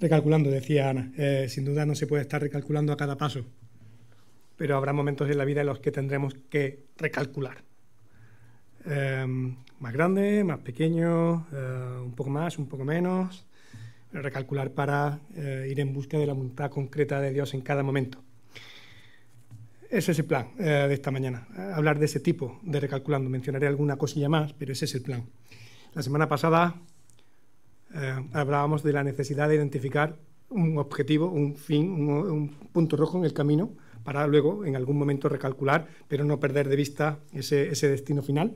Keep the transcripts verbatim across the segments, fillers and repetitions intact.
Recalculando, decía Ana, eh, sin duda no se puede estar recalculando a cada paso, pero habrá momentos en la vida en los que tendremos que recalcular. Eh, más grande, más pequeño, eh, un poco más, un poco menos, recalcular para eh, ir en busca de la voluntad concreta de Dios en cada momento. Ese es el plan eh, de esta mañana, eh, hablar de ese tipo de recalculando. Mencionaré alguna cosilla más, pero ese es el plan. La semana pasada eh, hablábamos de la necesidad de identificar un objetivo, un fin, un, un punto rojo en el camino, para luego en algún momento recalcular, pero no perder de vista ese, ese destino final.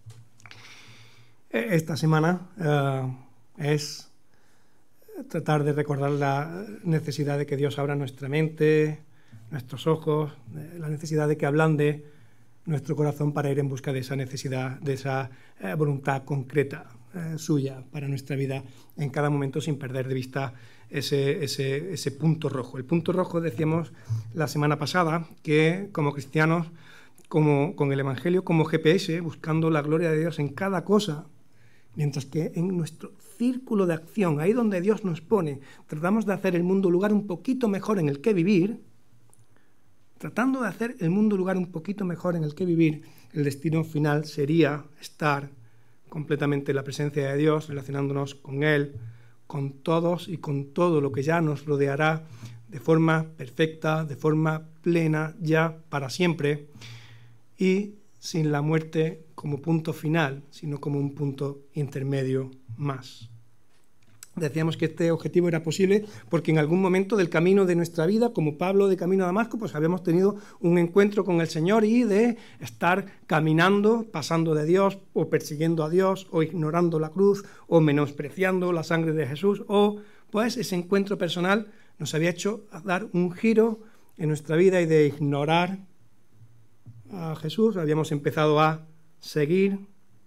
Esta semana eh, es tratar de recordar la necesidad de que Dios abra nuestra mente, nuestros ojos, la necesidad de que ablande nuestro corazón para ir en busca de esa necesidad, de esa eh, voluntad concreta eh, suya para nuestra vida en cada momento, sin perder de vista ese, ese, ese punto rojo. El punto rojo, decíamos la semana pasada, que como cristianos, como, con el Evangelio como G P S, buscando la gloria de Dios en cada cosa, mientras que en nuestro círculo de acción, ahí donde Dios nos pone, tratamos de hacer el mundo un lugar un poquito mejor en el que vivir, tratando de hacer el mundo un lugar un poquito mejor en el que vivir, el destino final sería estar completamente en la presencia de Dios, relacionándonos con Él, con todos y con todo lo que ya nos rodeará de forma perfecta, de forma plena, ya para siempre, y sin la muerte como punto final, sino como un punto intermedio más. Decíamos que este objetivo era posible porque en algún momento del camino de nuestra vida, como Pablo de camino a Damasco, pues habíamos tenido un encuentro con el Señor y de estar caminando, pasando de Dios, o persiguiendo a Dios, o ignorando la cruz, o menospreciando la sangre de Jesús, o pues ese encuentro personal nos había hecho dar un giro en nuestra vida y de ignorar a Jesús. Habíamos empezado a seguir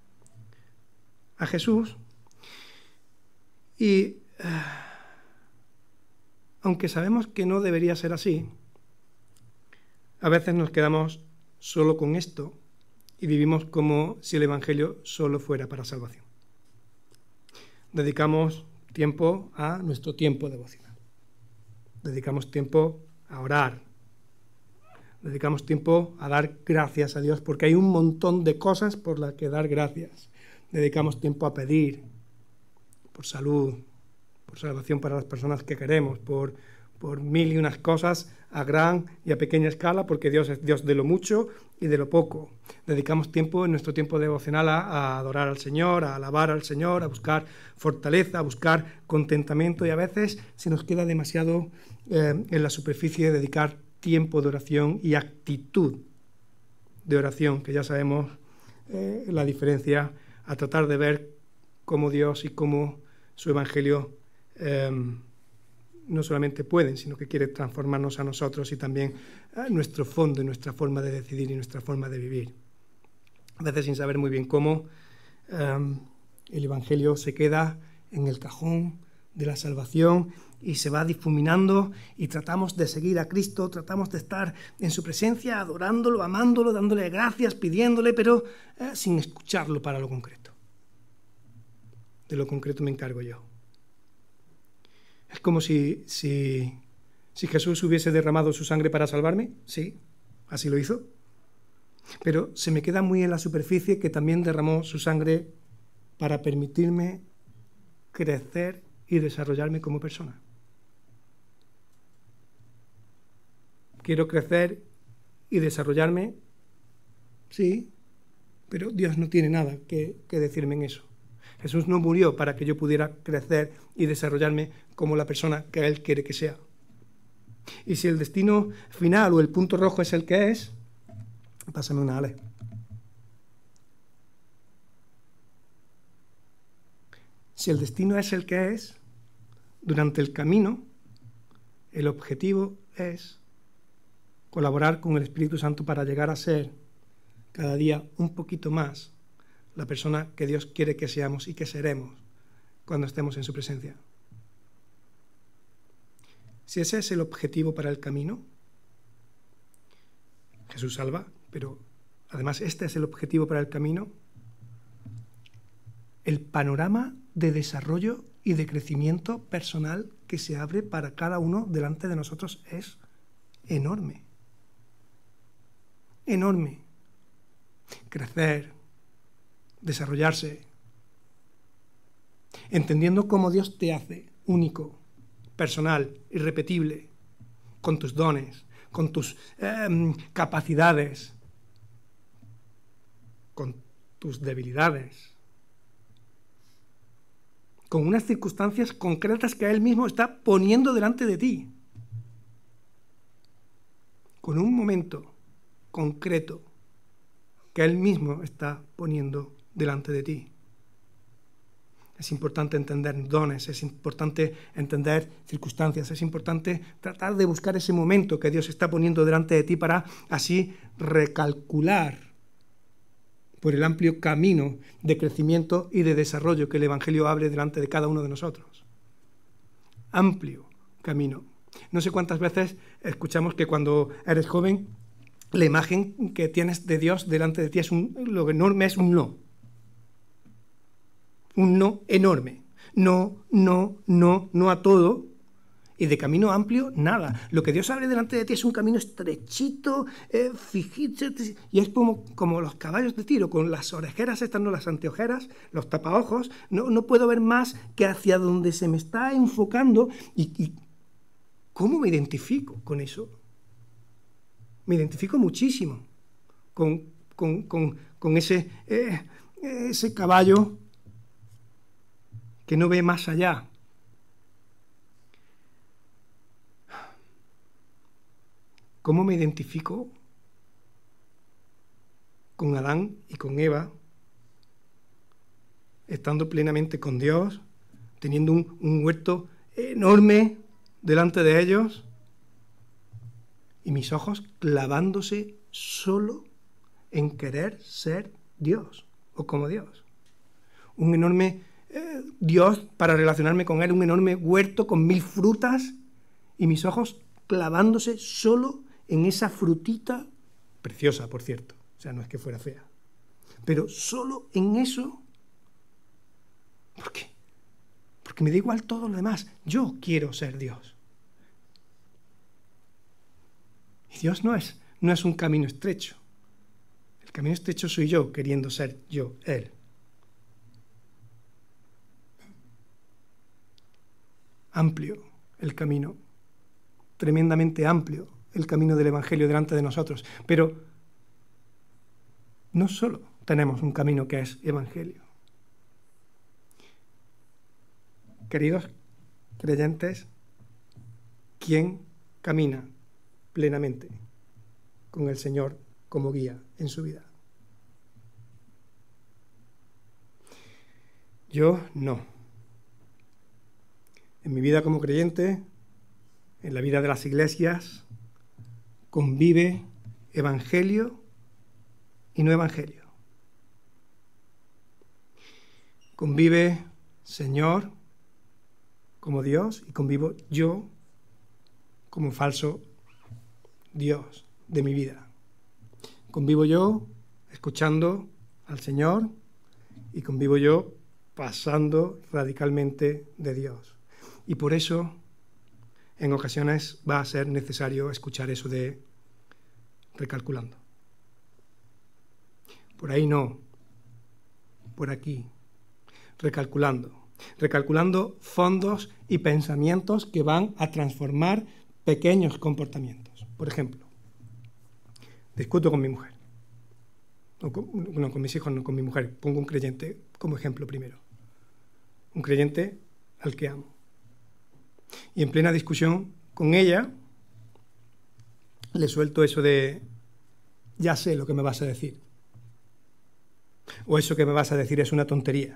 a Jesús. Y uh, aunque sabemos que no debería ser así, a veces nos quedamos solo con esto y vivimos como si el Evangelio solo fuera para salvación. Dedicamos tiempo a nuestro tiempo devocional. Dedicamos tiempo a orar. Dedicamos tiempo a dar gracias a Dios porque hay un montón de cosas por las que dar gracias. Dedicamos tiempo a pedir por salud, por salvación para las personas que queremos, por, por mil y unas cosas a gran y a pequeña escala, porque Dios es Dios de lo mucho y de lo poco. Dedicamos tiempo en nuestro tiempo devocional a, a adorar al Señor, a alabar al Señor, a buscar fortaleza, a buscar contentamiento, y a veces se nos queda demasiado eh, en la superficie de dedicar tiempo de oración y actitud de oración, que ya sabemos eh, la diferencia, a tratar de ver cómo Dios y cómo su Evangelio eh, no solamente pueden, sino que quiere transformarnos a nosotros y también a nuestro fondo y nuestra forma de decidir y nuestra forma de vivir. A veces sin saber muy bien cómo, eh, el Evangelio se queda en el cajón de la salvación y se va difuminando, y tratamos de seguir a Cristo, tratamos de estar en su presencia, adorándolo, amándolo, dándole gracias, pidiéndole, pero eh, sin escucharlo para lo concreto. De lo concreto me encargo yo. Es como si, si, si Jesús hubiese derramado su sangre para salvarme. Sí, así lo hizo. Pero se me queda muy en la superficie que también derramó su sangre para permitirme crecer y desarrollarme como persona. Quiero crecer y desarrollarme, sí, pero Dios no tiene nada que, que decirme en eso. Jesús no murió para que yo pudiera crecer y desarrollarme como la persona que Él quiere que sea. Y si el destino final o el punto rojo es el que es, pásame una Ale. Si el destino es el que es, durante el camino, el objetivo es colaborar con el Espíritu Santo para llegar a ser cada día un poquito más la persona que Dios quiere que seamos y que seremos cuando estemos en su presencia. Si ese es el objetivo para el camino, Jesús salva, pero además este es el objetivo para el camino, el panorama de desarrollo y de crecimiento personal que se abre para cada uno delante de nosotros es enorme. Enorme. Crecer, desarrollarse, entendiendo cómo Dios te hace único, personal, irrepetible, con tus dones, con tus eh, capacidades, con tus debilidades, con unas circunstancias concretas que Él mismo está poniendo delante de ti, con un momento concreto que Él mismo está poniendo delante de ti. Es importante entender dones, es importante entender circunstancias, es importante tratar de buscar ese momento que Dios está poniendo delante de ti para así recalcular por el amplio camino de crecimiento y de desarrollo que el Evangelio abre delante de cada uno de nosotros. Amplio camino. No sé cuántas veces escuchamos que cuando eres joven, la imagen que tienes de Dios delante de ti es un, lo enorme es un no. Un no enorme. No, no, no, no a todo. Y de camino amplio, nada. Lo que Dios abre delante de ti es un camino estrechito, eh, fijito, y es como, como los caballos de tiro, con las orejeras estas, no las anteojeras, los tapaojos. No, no puedo ver más que hacia donde se me está enfocando. Y, y ¿cómo me identifico con eso? Me identifico muchísimo con, con, con, con ese, eh, ese caballo que no ve más allá. ¿Cómo me identifico con Adán y con Eva, estando plenamente con Dios, teniendo un, un huerto enorme delante de ellos, y mis ojos clavándose solo en querer ser Dios o como Dios? Un enorme eh, Dios para relacionarme con Él, un enorme huerto con mil frutas, y mis ojos clavándose solo en esa frutita, preciosa, por cierto, o sea, no es que fuera fea, pero solo en eso. ¿Por qué? Porque me da igual todo lo demás. Yo quiero ser Dios. Y Dios no es, no es un camino estrecho. El camino estrecho soy yo queriendo ser yo, Él. Amplio el camino, tremendamente amplio el camino del Evangelio delante de nosotros. Pero no solo tenemos un camino que es Evangelio. Queridos creyentes, ¿quién camina plenamente con el Señor como guía en su vida? Yo no. En mi vida como creyente, en la vida de las iglesias, convive evangelio y no evangelio. Convive Señor como Dios y convivo yo como falso Dios de mi vida. Convivo yo escuchando al Señor y convivo yo pasando radicalmente de Dios. Y por eso en ocasiones va a ser necesario escuchar eso de recalculando. Por ahí no, por aquí, recalculando. Recalculando fondos y pensamientos que van a transformar pequeños comportamientos. Por ejemplo, discuto con mi mujer. No con, no, con mis hijos, no con mi mujer. Pongo un creyente como ejemplo primero. Un creyente al que amo. Y en plena discusión con ella, le suelto eso de, ya sé lo que me vas a decir. O eso que me vas a decir es una tontería.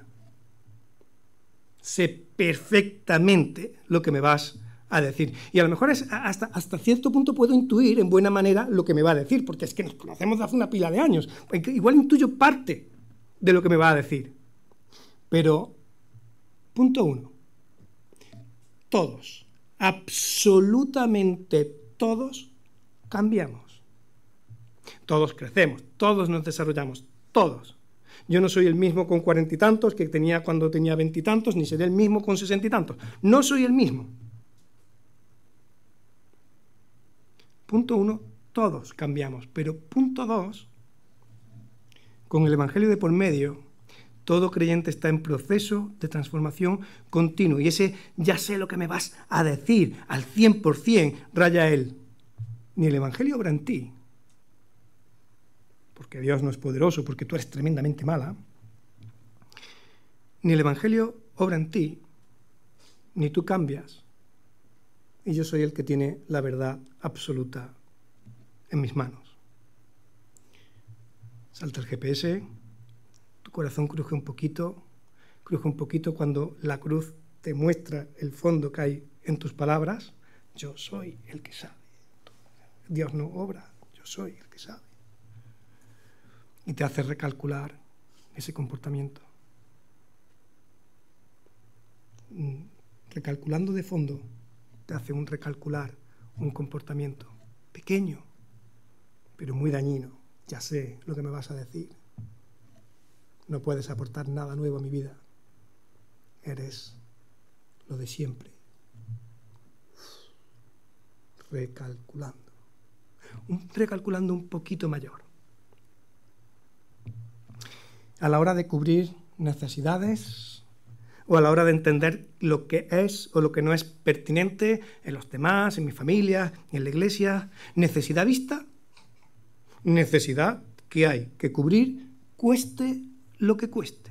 Sé perfectamente lo que me vas a decir. Y a lo mejor es hasta, hasta cierto punto puedo intuir en buena manera lo que me va a decir, porque es que nos conocemos de hace una pila de años. Igual intuyo parte de lo que me va a decir. Pero, punto uno. Todos, absolutamente todos, cambiamos. Todos crecemos, todos nos desarrollamos, todos. Yo no soy el mismo con cuarenta y tantos que tenía cuando tenía veintitantos, ni seré el mismo con sesenta y tantos. No soy el mismo. Punto uno, todos cambiamos. Pero punto dos, con el Evangelio de por medio, todo creyente está en proceso de transformación continuo. Y ese ya sé lo que me vas a decir al cien por cien, raya él. Ni el Evangelio obra en ti, porque Dios no es poderoso, porque tú eres tremendamente mala. Ni el Evangelio obra en ti, ni tú cambias. Y yo soy el que tiene la verdad absoluta en mis manos. Salta el G P S, tu corazón cruje un poquito, cruje un poquito cuando la cruz te muestra el fondo que hay en tus palabras. Yo soy el que sabe. Dios no obra, yo soy el que sabe. Y te hace recalcular ese comportamiento. Recalculando de fondo, te hace un recalcular un comportamiento pequeño, pero muy dañino. Ya sé lo que me vas a decir. No puedes aportar nada nuevo a mi vida. Eres lo de siempre. Recalculando. Un, recalculando un poquito mayor. A la hora de cubrir necesidades o a la hora de entender lo que es o lo que no es pertinente en los demás, en mi familia, en la iglesia. Necesidad vista, necesidad que hay que cubrir, cueste lo que cueste.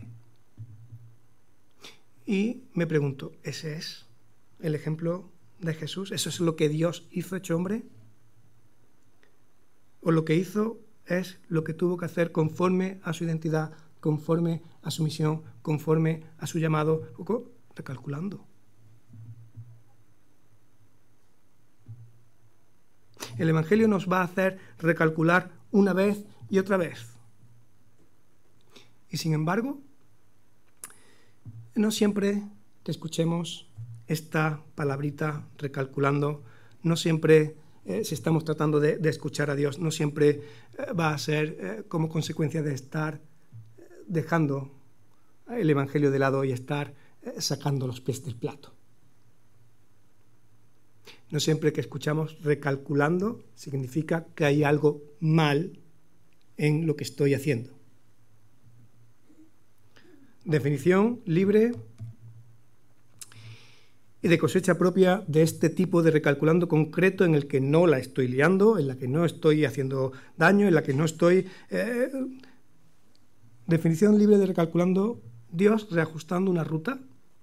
Y me pregunto, ¿ese es el ejemplo de Jesús? ¿Eso es lo que Dios hizo hecho hombre? ¿O lo que hizo es lo que tuvo que hacer conforme a su identidad, conforme a su misión, conforme a su llamado? Recalculando. El Evangelio nos va a hacer recalcular una vez y otra vez. Y sin embargo, no siempre que escuchemos esta palabrita recalculando, no siempre, eh, si estamos tratando de, de escuchar a Dios, no siempre eh, va a ser eh, como consecuencia de estar eh, dejando el Evangelio de lado y estar eh, sacando los pies del plato. No siempre que escuchamos recalculando significa que hay algo mal en lo que estoy haciendo. Definición libre y de cosecha propia de este tipo de recalculando concreto en el que no la estoy liando, en la que no estoy haciendo daño, en la que no estoy... Eh, definición libre de recalculando, Dios reajustando una ruta,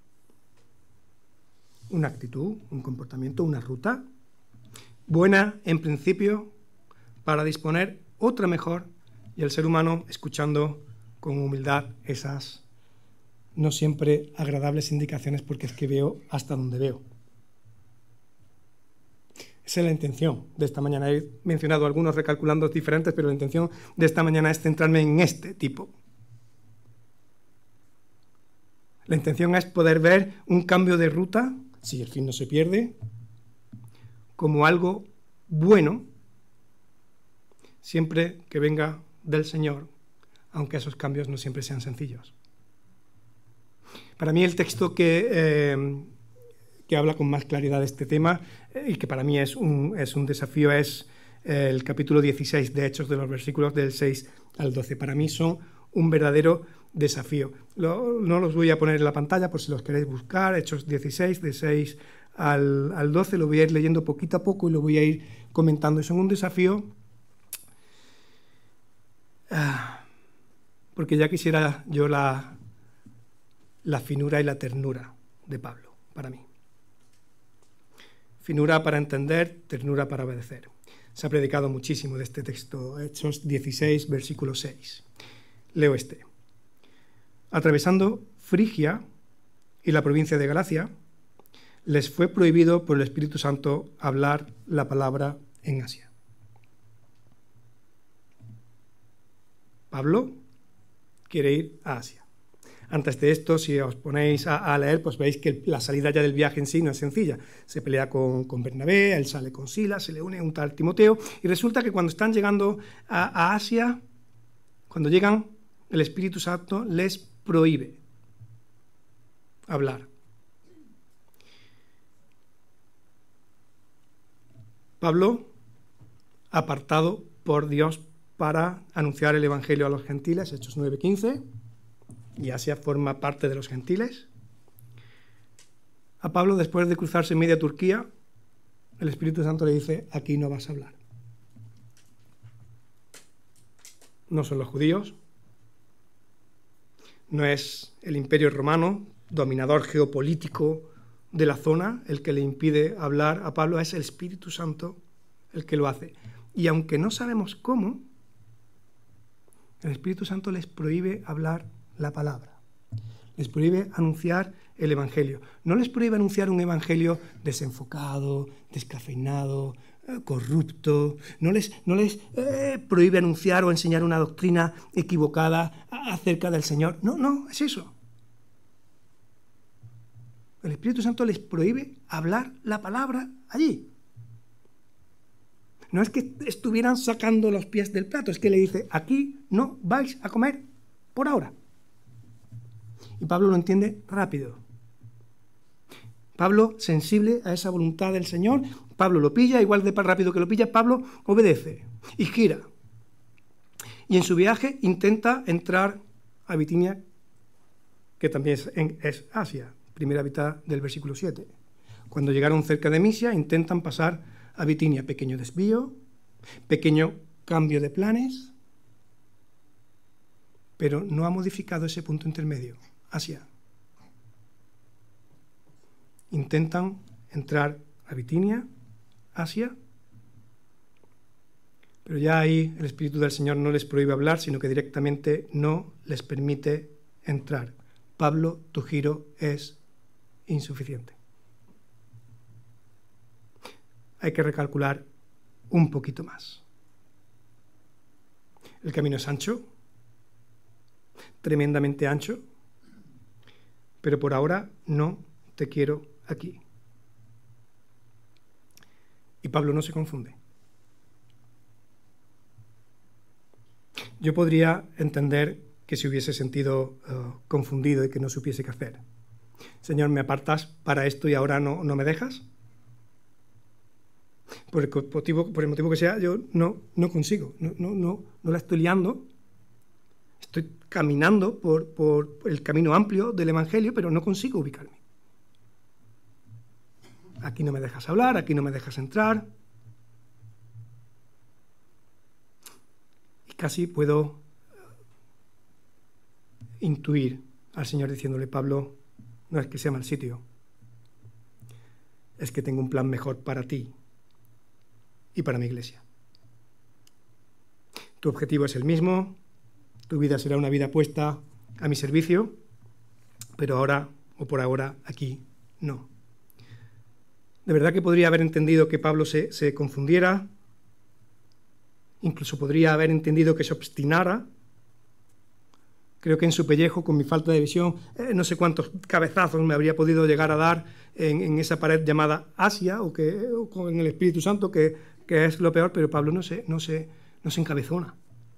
una actitud, un comportamiento, una ruta buena en principio para disponer otra mejor y el ser humano escuchando con humildad esas no siempre agradables indicaciones, porque es que veo hasta donde veo. Esa es la intención de esta mañana. He mencionado algunos recalculando diferentes, pero la intención de esta mañana es centrarme en este tipo. La intención es poder ver un cambio de ruta, si el fin no se pierde, como algo bueno, siempre que venga del Señor, aunque esos cambios no siempre sean sencillos. Para mí el texto que, eh, que habla con más claridad de este tema eh, y que para mí es un, es un desafío es eh, el capítulo dieciséis de Hechos, de los versículos del seis al doce. Para mí son un verdadero desafío. Lo, no los voy a poner en la pantalla por si los queréis buscar. Hechos dieciséis, de seis al, al doce, lo voy a ir leyendo poquito a poco y lo voy a ir comentando. Y son un desafío ah, porque ya quisiera yo la... la finura y la ternura de Pablo, para mí. Finura para entender, ternura para obedecer. Se ha predicado muchísimo de este texto, Hechos dieciséis, versículo seis. Leo este. Atravesando Frigia y la provincia de Galacia, les fue prohibido por el Espíritu Santo hablar la palabra en Asia. Pablo quiere ir a Asia. Antes de esto, si os ponéis a, a leer, pues veis que la salida ya del viaje en sí no es sencilla. Se pelea con, con Bernabé, él sale con Silas, se le une un tal Timoteo, y resulta que cuando están llegando a, a Asia, cuando llegan el Espíritu Santo les prohíbe hablar. Pablo, apartado por Dios para anunciar el Evangelio a los gentiles, Hechos nueve quince, y Asia forma parte de los gentiles. A Pablo, después de cruzarse media Turquía, el Espíritu Santo le dice, aquí no vas a hablar. No son los judíos, no es el Imperio Romano, dominador geopolítico de la zona, el que le impide hablar a Pablo, es el Espíritu Santo el que lo hace. Y aunque no sabemos cómo, el Espíritu Santo les prohíbe hablar la palabra, les prohíbe anunciar el Evangelio. No les prohíbe anunciar un Evangelio desenfocado, descafeinado, eh, corrupto. No les, no les eh, prohíbe anunciar o enseñar una doctrina equivocada acerca del Señor. No, no, es eso. El Espíritu Santo les prohíbe hablar la palabra allí. No es que estuvieran sacando los pies del plato, es que le dice, aquí no vais a comer por ahora. Y Pablo lo entiende rápido. Pablo, sensible a esa voluntad del Señor, Pablo lo pilla, igual de rápido que lo pilla, Pablo obedece y gira. Y en su viaje intenta entrar a Bitinia, que también es, en, es Asia, primera mitad del versículo siete. Cuando llegaron cerca de Misia, intentan pasar a Bitinia. Pequeño desvío, pequeño cambio de planes, pero no ha modificado ese punto intermedio, Asia. Intentan entrar a Bitinia, Asia, pero ya ahí el Espíritu del Señor no les prohíbe hablar, sino que directamente no les permite entrar. Pablo, tu giro es insuficiente. Hay que recalcular un poquito más. El camino es ancho, tremendamente ancho, pero por ahora no te quiero aquí. Y Pablo no se confunde. Yo podría entender que se hubiese sentido uh, confundido y que no supiese qué hacer. Señor, ¿me apartas para esto y ahora no, no me dejas? Por el motivo, por el motivo que sea, yo no, no consigo, no, no, no, no la estoy liando. Estoy caminando por, por el camino amplio del Evangelio, pero no consigo ubicarme. Aquí no me dejas hablar, aquí no me dejas entrar. Y casi puedo intuir al Señor diciéndole, Pablo, no es que sea mal sitio, es que tengo un plan mejor para ti y para mi iglesia. Tu objetivo es el mismo, tu vida será una vida puesta a mi servicio, pero ahora, o por ahora, aquí no. De verdad que podría haber entendido que Pablo se, se confundiera, incluso podría haber entendido que se obstinara. Creo que en su pellejo, con mi falta de visión, eh, no sé cuántos cabezazos me habría podido llegar a dar en, en esa pared llamada Asia, o, que, o con el Espíritu Santo, que, que es lo peor, pero Pablo no se, no se, no se encabezona.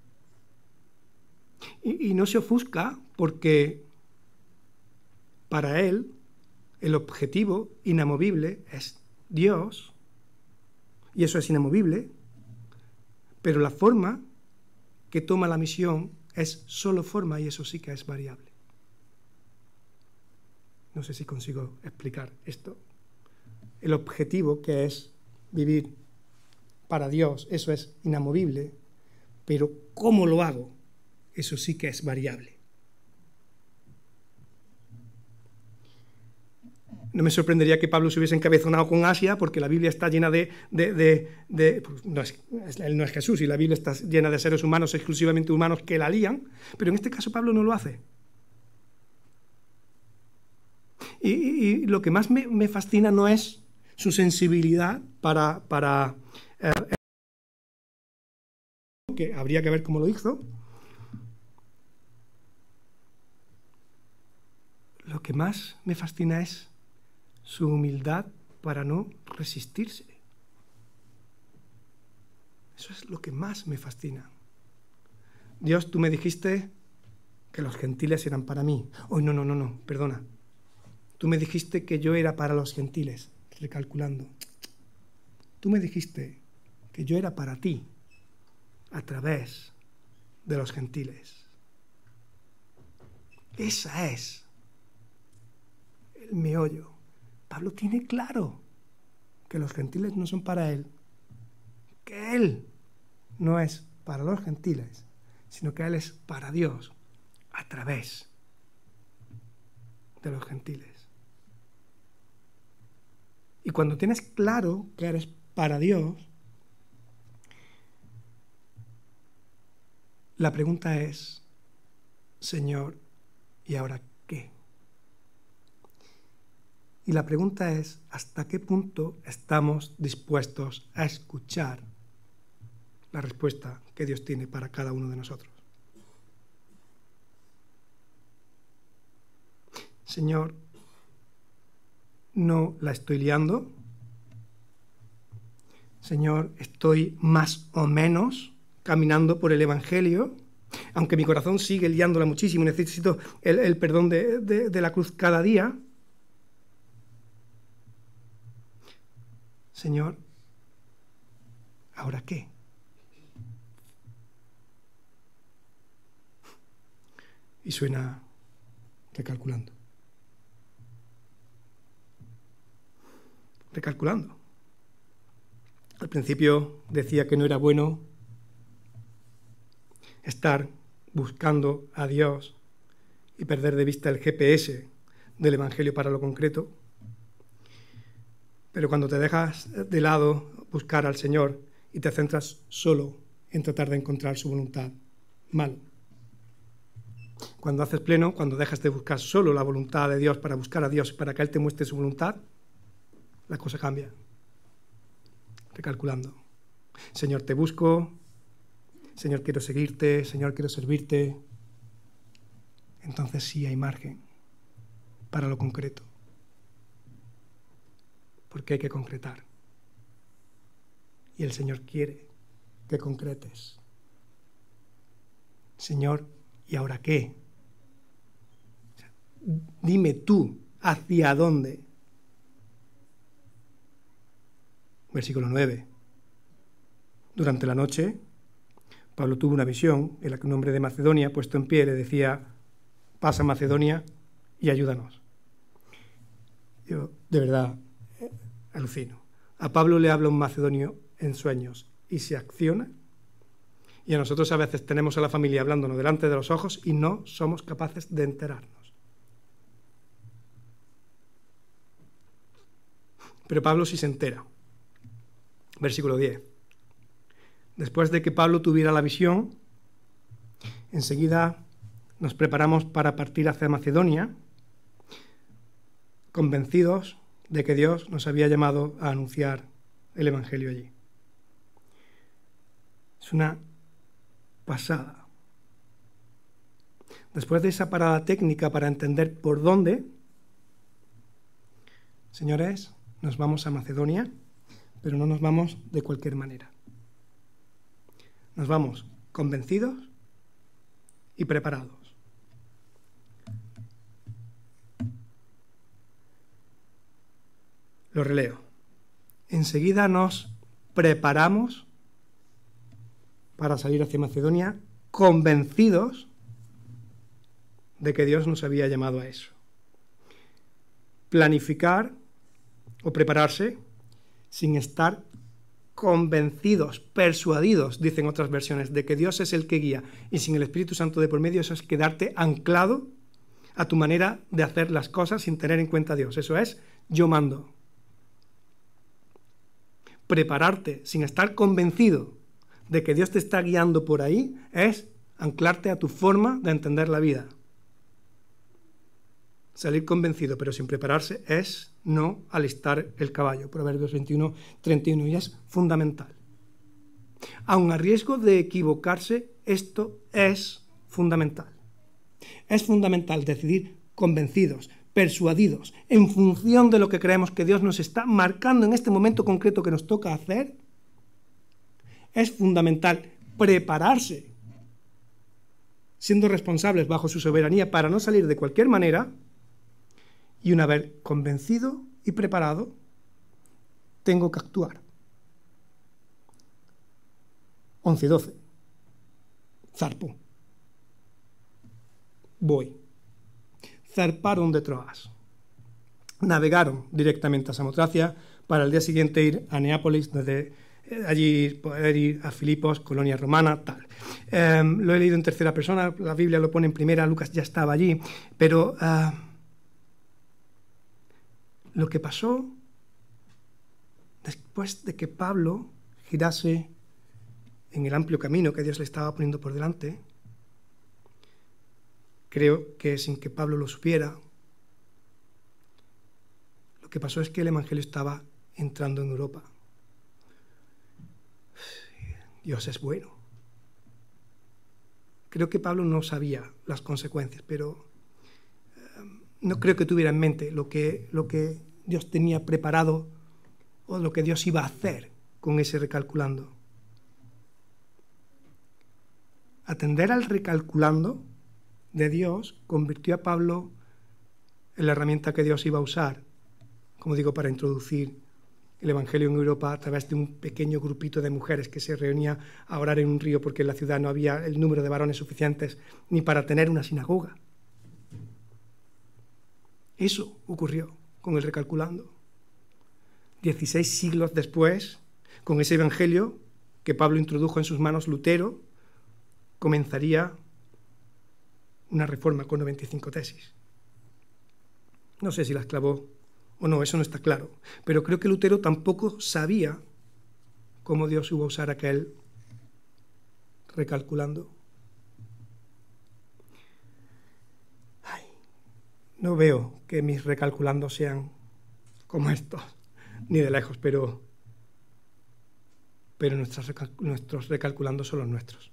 Y, y no se ofusca porque para él el objetivo inamovible es Dios, y eso es inamovible, pero la forma que toma la misión es solo forma, y eso sí que es variable. No sé si consigo explicar esto. El objetivo, que es vivir para Dios, eso es inamovible, pero cómo lo hago, eso sí que es variable. No me sorprendería que Pablo se hubiese encabezonado con Asia, porque la Biblia está llena de... de, de, de pues no es, él no es Jesús, y la Biblia está llena de seres humanos, exclusivamente humanos, que la lían, pero en este caso Pablo no lo hace. Y, y, y lo que más me, me fascina no es su sensibilidad para... para eh, que habría que ver cómo lo hizo. Lo que más me fascina es su humildad para no resistirse. Eso es lo que más me fascina. Dios, tú me dijiste que los gentiles eran para mí. Oh, no, no, no, no, perdona. Tú me dijiste que yo era para los gentiles, recalculando. Tú me dijiste que yo era para ti a través de los gentiles. Esa es el meollo. Pablo tiene claro que los gentiles no son para él, que él no es para los gentiles, sino que él es para Dios a través de los gentiles. Y cuando tienes claro que eres para Dios, la pregunta es, Señor, ¿y ahora qué? Y la pregunta es, ¿hasta qué punto estamos dispuestos a escuchar la respuesta que Dios tiene para cada uno de nosotros? Señor, no la estoy liando. Señor, estoy más o menos caminando por el Evangelio, aunque mi corazón sigue liándola muchísimo, necesito el, el perdón de, de, de la cruz cada día. Señor, ¿ahora qué? Y suena recalculando. Recalculando. Al principio decía que no era bueno estar buscando a Dios y perder de vista el G P S del Evangelio para lo concreto. Pero cuando te dejas de lado buscar al Señor y te centras solo en tratar de encontrar su voluntad, mal. Cuando haces pleno, cuando dejas de buscar solo la voluntad de Dios para buscar a Dios, para que Él te muestre su voluntad, la cosa cambia. Recalculando. Señor, te busco. Señor, quiero seguirte. Señor, quiero servirte. Entonces sí hay margen para lo concreto. Porque hay que concretar. Y el Señor quiere que concretes. Señor, ¿y ahora qué? O sea, dime tú, ¿hacia dónde? Versículo nueve. Durante la noche, Pablo tuvo una visión en la que un hombre de Macedonia, puesto en pie, le decía, pasa a Macedonia y ayúdanos. Yo, de verdad, eh, alucino. A Pablo le habla un macedonio en sueños y se acciona. Y a nosotros a veces tenemos a la familia hablándonos delante de los ojos y no somos capaces de enterarnos. Pero Pablo sí se entera. Versículo diez. Después de que Pablo tuviera la visión, enseguida nos preparamos para partir hacia Macedonia, convencidos de que Dios nos había llamado a anunciar el Evangelio allí. Es una pasada. Después de esa parada técnica para entender por dónde, señores, nos vamos a Macedonia, pero no nos vamos de cualquier manera. Nos vamos convencidos y preparados. Lo releo. Enseguida nos preparamos para salir hacia Macedonia, convencidos de que Dios nos había llamado a eso. Planificar o prepararse sin estar convencidos, persuadidos, dicen otras versiones, de que Dios es el que guía, y sin el Espíritu Santo de por medio, eso es quedarte anclado a tu manera de hacer las cosas sin tener en cuenta a Dios. Eso es, yo mando. Prepararte sin estar convencido de que Dios te está guiando por ahí es anclarte a tu forma de entender la vida. Salir convencido pero sin prepararse es no alistar el caballo. Proverbios veintiuno, treinta y uno, y es fundamental. Aun a riesgo de equivocarse, esto es fundamental. Es fundamental decidir convencidos, persuadidos, en función de lo que creemos que Dios nos está marcando en este momento concreto que nos toca hacer. Es fundamental prepararse siendo responsables bajo su soberanía para no salir de cualquier manera, y una vez convencido y preparado, tengo que actuar. once y doce. Zarpo. Voy. Zarparon de Troas. Navegaron directamente a Samotracia para el día siguiente ir a Neápolis, desde allí poder ir a Filipos, colonia romana, tal. Eh, lo he leído en tercera persona, la Biblia lo pone en primera, Lucas ya estaba allí, pero uh, lo que pasó después de que Pablo girase en el amplio camino que Dios le estaba poniendo por delante, creo que sin que Pablo lo supiera, lo que pasó es que el Evangelio estaba entrando en Europa. Dios es bueno. Creo que Pablo no sabía las consecuencias, pero eh, no creo que tuviera en mente lo que, lo que Dios tenía preparado o lo que Dios iba a hacer con ese recalculando. Atender al recalculando de Dios convirtió a Pablo en la herramienta que Dios iba a usar, como digo, para introducir el Evangelio en Europa a través de un pequeño grupito de mujeres que se reunía a orar en un río porque en la ciudad no había el número de varones suficientes ni para tener una sinagoga. Eso ocurrió con el recalculando. Dieciséis siglos después, con ese Evangelio que Pablo introdujo en sus manos Lutero, comenzaría una reforma con noventa y cinco tesis. No sé si las clavó o no, eso no está claro. Pero creo que Lutero tampoco sabía cómo Dios iba a usar aquel recalculando. Ay, no veo que mis recalculando sean como estos, ni de lejos, pero, pero nuestros, nuestros recalculando son los nuestros.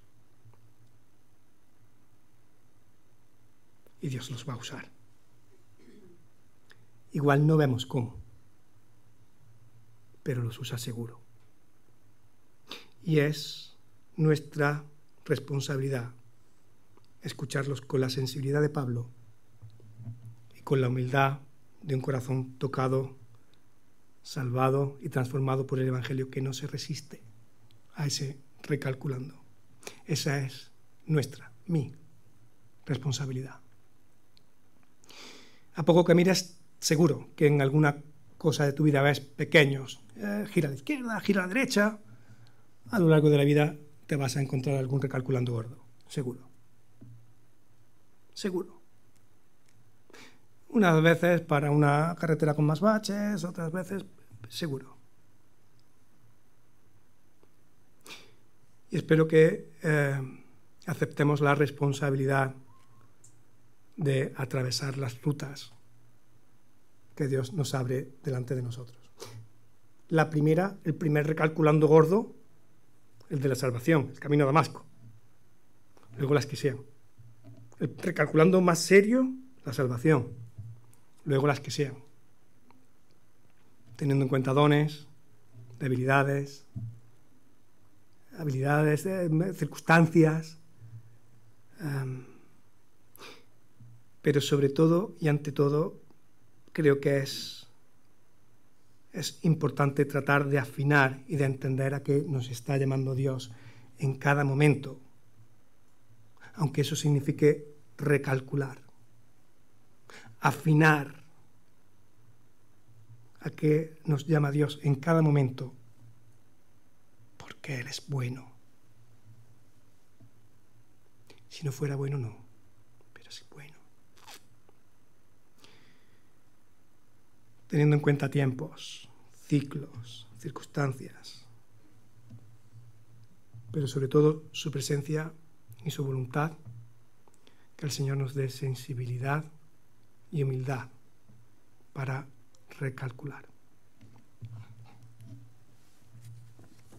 Y Dios los va a usar. Igual no vemos cómo, pero los usa seguro. Y es nuestra responsabilidad escucharlos con la sensibilidad de Pablo y con la humildad de un corazón tocado, salvado y transformado por el Evangelio que no se resiste a ese recalculando. Esa es nuestra, mi responsabilidad. A poco que mires, seguro que en alguna cosa de tu vida ves pequeños, eh, gira a la izquierda, gira a la derecha, a lo largo de la vida te vas a encontrar algún recalculando gordo, seguro. Seguro. Unas veces para una carretera con más baches, otras veces seguro. Y espero que eh, aceptemos la responsabilidad de atravesar las rutas que Dios nos abre delante de nosotros. La primera, el primer recalculando gordo, el de la salvación, el camino a Damasco. Luego las que sean. El recalculando más serio, la salvación. Luego las que sean. Teniendo en cuenta dones, debilidades, habilidades, eh, circunstancias, um, pero sobre todo y ante todo, creo que es, es importante tratar de afinar y de entender a qué nos está llamando Dios en cada momento, aunque eso signifique recalcular, afinar a qué nos llama Dios en cada momento, porque Él es bueno. Si no fuera bueno, no, pero es bueno. Teniendo en cuenta tiempos, ciclos, circunstancias, pero sobre todo su presencia y su voluntad, que el Señor nos dé sensibilidad y humildad para recalcular.